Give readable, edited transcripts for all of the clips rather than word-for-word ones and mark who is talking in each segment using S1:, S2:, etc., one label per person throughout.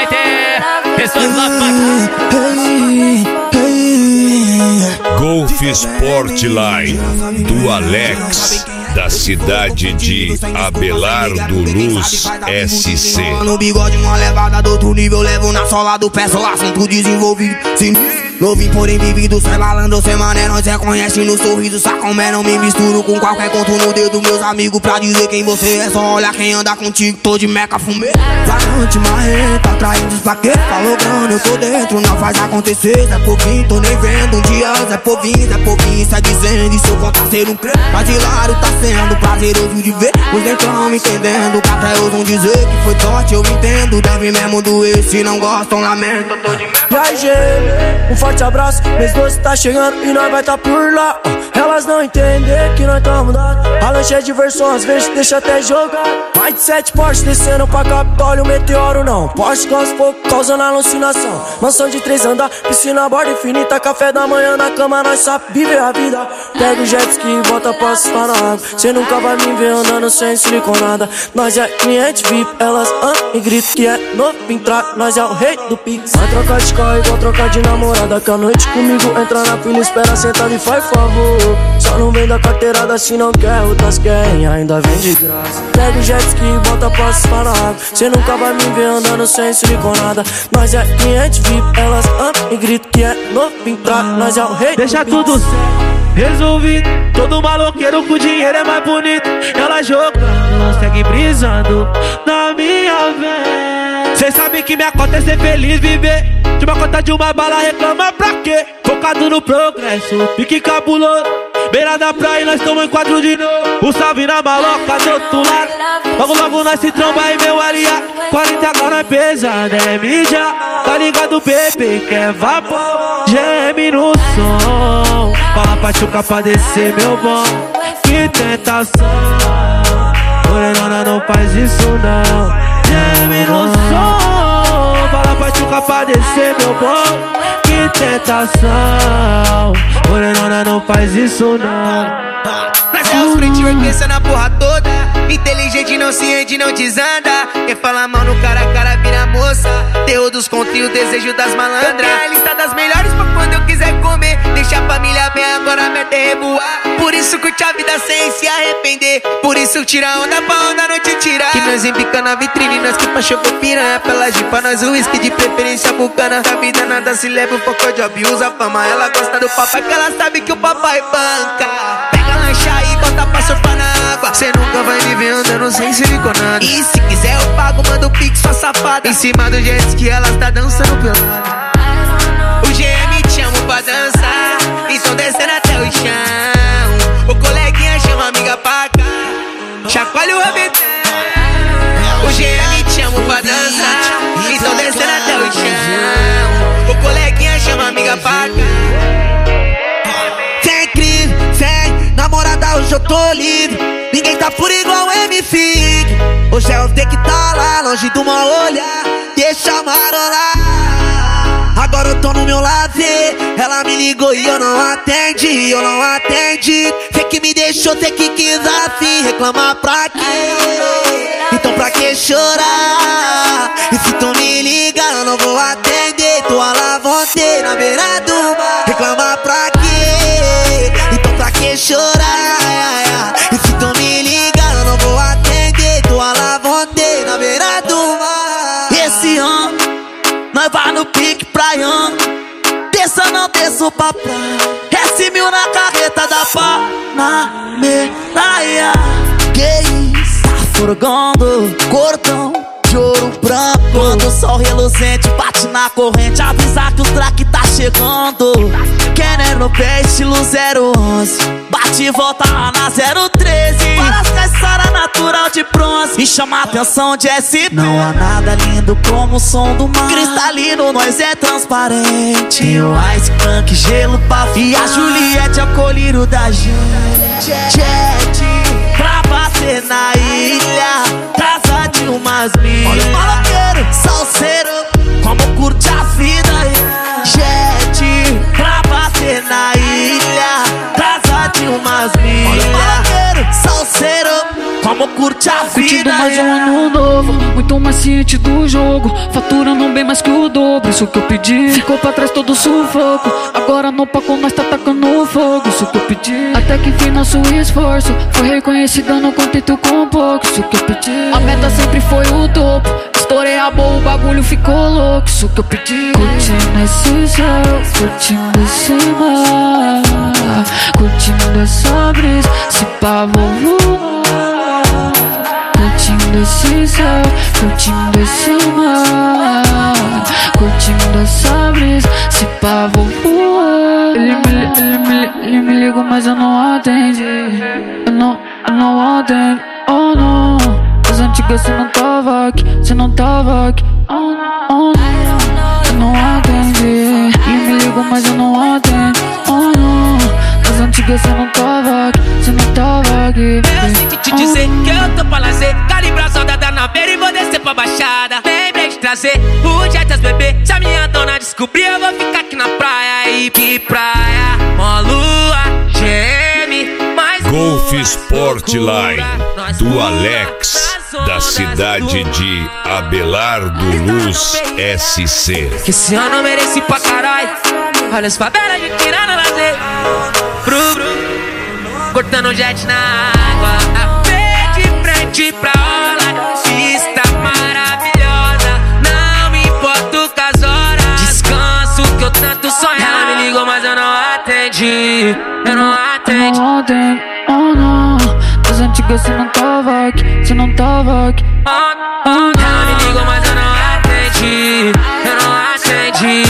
S1: vai ter pessoas lá.
S2: Golf Sportline do Alex, da cidade de Abelardo Luz, SC.
S3: No bigode, uma levada do outro nível, levo na sola do pé, só assunto desenvolvido. Novinho, porém vivido, sai malandro, sem mané, nós reconhece no sorriso. Sacomé, não me misturo com qualquer conto no dedo, meus amigos, pra dizer quem você é. Só olha quem anda contigo, tô de meca, fumê. Varante, marreta, atraindo pra quê? Falou grande, eu tô dentro, não faz acontecer. Zé Povinho, tô nem vendo, um dia Zé Povinho, sai dizendo. E se eu contar ser um crente, mas hilário tá sendo prazeroso de ver. Os dentão me entendendo, que até ousam dizer que foi sorte, eu entendo. Deve mesmo doer, se não gostam, lamento, eu tô de meca.
S4: Um forte abraço, mês 12 tá chegando e nós vai tá por lá. Elas não entendem que nós tamo dado. A lanche é diversão, às vezes deixa até jogar. Mais de 7 Porsche descendo pra Capitólio, meteoro não. Porsche com as fogo causando alucinação. Mansão de 3 andar, piscina, borda infinita. Café da manhã na cama, nós sabe viver a vida. Pega o jet ski e volta pra assustar na água. Cê nunca vai me ver andando sem siliconada. Nós é cliente VIP, elas e gritam que é novo entrar. Nós é o rei do Pix. Vai trocar de carro igual trocar de namorada. Que a noite comigo entra na fila, espera sentado e faz favor. Só não vem da carteirada se não quer, outras querem, ainda vem de graça. Pega o jet ski e volta pra assustar na água. Cê nunca vai me ver andando sem siliconada. Nós é cliente VIP, elas e gritam que é novo entrar. Nós é o rei.
S5: Deixa tudo resolvido. Todo maloqueiro com dinheiro é mais bonito. Ela jogando, não segue brisando na minha vez. Cê sabe que minha cota é ser feliz, viver de uma cota de uma bala, reclama pra quê? Focado no progresso, pique cabuloso. Beira da praia, nós tamo em quadro de novo. O salve na maloca do outro lado. Logo logo nós se tromba e meu aliado. 40 graus é pesado, é mídia. Tá ligado, bebê, que é vapor. Geme no som. Fala pra chuca pra descer, meu bom. Que tentação. Morenona, não faz isso não. Geme no som. Fala pra chuca pra descer, meu bom. Que tentação. Morenona, não faz isso não.
S3: Nós é os frente orquestra na porra toda. Inteligente não se rende, não desanda. Quem fala mal no cara a cara vira moça. Terror dos contos e o desejo das malandras. Eu tenho a lista das melhores pra quando eu quiser comer. Deixa a família bem, agora a meta é reboar. Por isso curte a vida sem se arrepender. Por isso tira onda pra onda não te tirar. Que nós embica na vitrine, nós que pachocou piranha. Pela jipa, nós o whisky de preferência bucana. Da vida nada se leva, o foco de job usa fama. Ela gosta do papai, que ela sabe que o papai banca. Pega lancha e bota pra surfar na água. Cê nunca vai me ver andando sem siliconada. E se quiser eu pago, manda o pix, sua safada. Em cima do jet que ela tá dançando pelada. O GM te chama pra dançar, então descendo até o chão. O coleguinha chama a amiga pra cá, chacoalha o rabetão. O GM te chama pra dançar, então descendo até o chão. O coleguinha chama a amiga pra cá. Sem crise, sem namorada, hoje eu tô livre. Ninguém tá por igual MC. Hoje é o D que tá lá, longe do mal olhar. Deixa marolar. Agora eu tô no meu lazer. Ela me ligou e eu não atendi, eu não atendi. Cê que me deixou, cê que quis assim. Reclamar pra quê? Então pra que chorar? E se tu me liga eu não vou atender. Tô à la vontade na beira do mar. Reclamar pra quê? Então pra que chorar? E se tu me liga eu não vou atender. Tô à la vontade na beira do mar. Esse ano nós vai no pique praiano. Desça não desço pra praia. S1000 na carreta da Panameraia. Que isso? Tá furgando cordão de ouro branco. Quando o sol reluzente bate na corrente, avisa que o track tá chegando. Querendo peixe, estilo 011. Bate e volta lá na 013. Parece que a história natural de bronze e chama a atenção de SP. Não há nada lindo como o som do mar. Cristalino, nós é transparente. Tem o Ice Punk, gelo pra e a Juliette é o colírio da gente. Jet pra bater na ilha, casa de umas milhas. Olha o maloqueiro, salseiro, como curte a vida. Jet pra bater na ilha, casa de umas milhas. Olha o maloqueiro, salseiro, como curte a vida.
S5: Curtindo mais um ano novo.
S1: novo, muito mais ciente do jogo, faturando bem mais que o dobro. Isso que eu pedi, ficou pra trás todo o sufoco. Agora no palco nós tá tacando fogo. Isso que eu pedi, até que enfim nosso esforço foi reconhecido, não contento com pouco. Isso que eu pedi, a meta sempre foi o topo. Estourei a boa, o bagulho ficou louco. Isso que eu pedi, curtindo esse céu, curtindo esse mar, curtindo essa brisa, se pá vou voar. Curtindo esse céu, curtindo esse mar, curtindo essa brisa, se pá vou voar. Ele me liga, mas eu não atende. Eu não atendo, oh não. As antigas cê não tava aqui, cê não tava aqui, oh não. Eu não atende. Ele me liga, mas eu não atendo, oh não. As antigas cê não tava aqui, cê não tava aqui.
S3: Eu sinto te dizer que eu tô pra lazer, calibrar soldada na beira e vou descer pra baixada. Lembrei de trazer o Jetas bebê, se a minha dona descobrir eu vou ficar aqui na praia. E que praia, mó lua, GM, mais
S2: Golf Sportline do Alex, da cidade de Abelardo Luz, SC.
S3: que esse ano eu mereci pra caralho. Olha as favelas de tirando lazer, cortando jet na água, de frente pra orla, vista maravilhosa. Não me importo com as horas, descanso que eu tanto sonho. Ela me ligou, mas eu não atendi, eu não atendi.
S1: Não atendo, oh não. Das antigas cê não tava aqui, cê não tava aqui.
S3: Ela me ligou, mas eu não atendi, eu não atendi.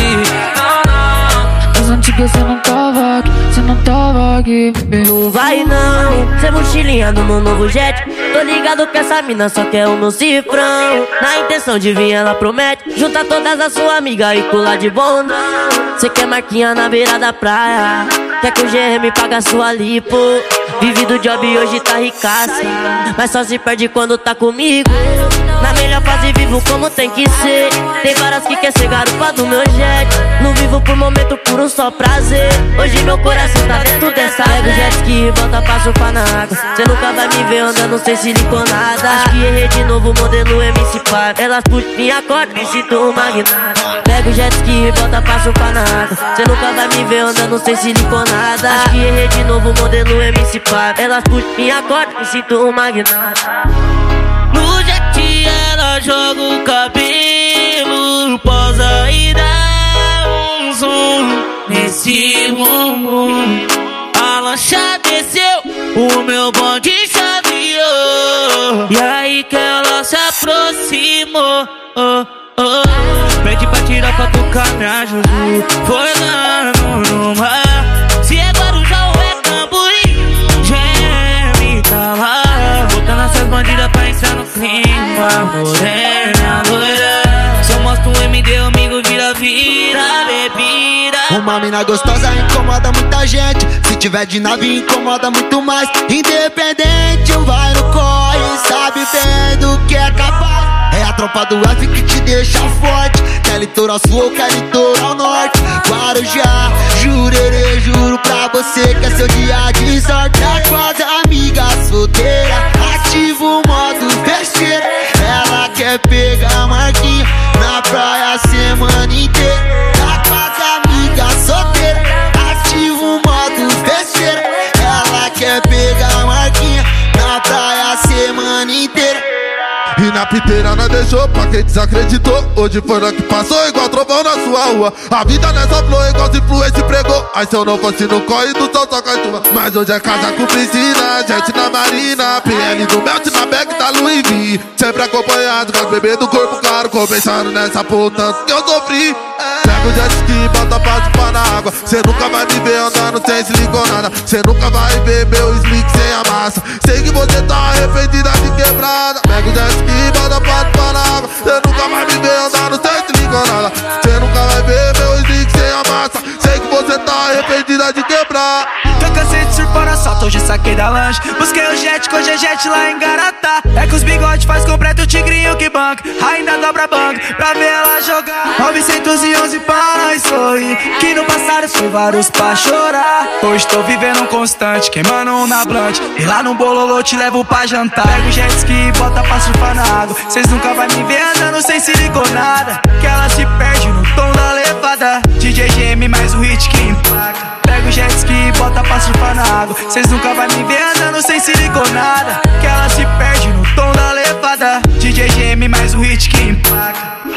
S1: Das antigas cê não tava aqui, cê não tava aqui.
S4: Não vai não, cê mochilinha no meu novo jet. Tô ligado que essa mina só quer o meu cifrão. Na intenção de vir ela promete juntar todas as suas amigas e colar de bondão. Cê quer marquinha na beira da praia, quer que o GM paga sua lipo. Vive do job e hoje tá ricaça, mas só se perde quando tá comigo. Na melhor fase vivo como tem que ser. Tem várias que quer ser garupa do meu jet. Não vivo por momento, por um só prazer. Hoje meu coração tá dentro dessa. Pega o jet ski e volta pra surfar na água. Cê nunca vai me ver andando sem siliconada. Acho que errei de novo, modelo MC Par. Elas puxam minha corda, me sinto um magnata. Pega o jet ski e volta pra surfar na água. Cê nunca vai me ver andando sem siliconada. Acho que errei de novo, modelo MC Par. Elas puxam minha corda, me sinto um magnata.
S5: No jet ela joga o cabelo, posa e dá um zoom nesse bumbum. A lancha desceu, o meu bonde chaveou, e aí que ela se aproximou. Pede pra tirar foto com a minha Juju, foi lá no mar. Se é Guarujá ou é Cambuí, GM tá lá, botando essas bandidas pra entrar no clima. Morena, loira, se eu mostro um MD, amigo vira bebida.
S6: Uma mina gostosa incomoda muita gente, se tiver de nave incomoda muito mais. Independente, vai no corre, sabe bem do que é capaz. É a tropa do F que te deixa forte. Quer litoral sul ou quer litoral norte. Guarujá, jurerê, juro pra você que é seu dia de sorte. É quase amiga solteira, ativa o modo besteira. Ela quer pegar a marquinha na praia a semana inteira. É quase amiga solteira, ativa o modo besteira. Ela quer pegar a marquinha na praia a semana inteira.
S7: E na piteira nós deixou pra quem desacreditou. Hoje foi nós que passou igual trovão na sua rua. A vida nessa flor igual se influência pregou. Aí se eu não fosse no corre do sol só cai chuva. Mas hoje é casa com piscina, gente na marina, PL do Melt na back da Louis V. Sempre acompanhado com as bebês do corpo claro, começando nessa puta que eu sofri. Pega o jet ski e bota pra chupar na água. Cê nunca vai me ver andando sem siliconada. Cê nunca vai ver meu slick sem a massa. Sei que você tá arrependida de quebrada. Pega o jet ski e bota pra chupar na água. Cê nunca vai me ver andando sem siliconada. Cê nunca vai ver meu slick sem a massa. Sei que você tá arrependida de quebrar.
S8: Tô cansei de surfar na salta, hoje saquei da lanche. Busquei o jet com o G-Jet lá em Garatá. É que os bigodes faz completo o tigrinho que banca. Ainda dobra banco pra ver ela jogar. 911 pra nós sorrir, que no passado foi vários pra chorar. Hoje tô vivendo um constante, queimando um na blunt. E lá no bololô te levo pra jantar. Pega o jet ski e bota pra surfar na água. Cês nunca vai me ver andando sem siliconada, que ela se perde no tom da levada. DJ GM mais um hit que impacta. Pega o jet ski e bota pra surfar na água. Cês nunca vai me ver andando sem siliconada, que ela se perde no tom da levada. DJ GM mais um hit que impacta.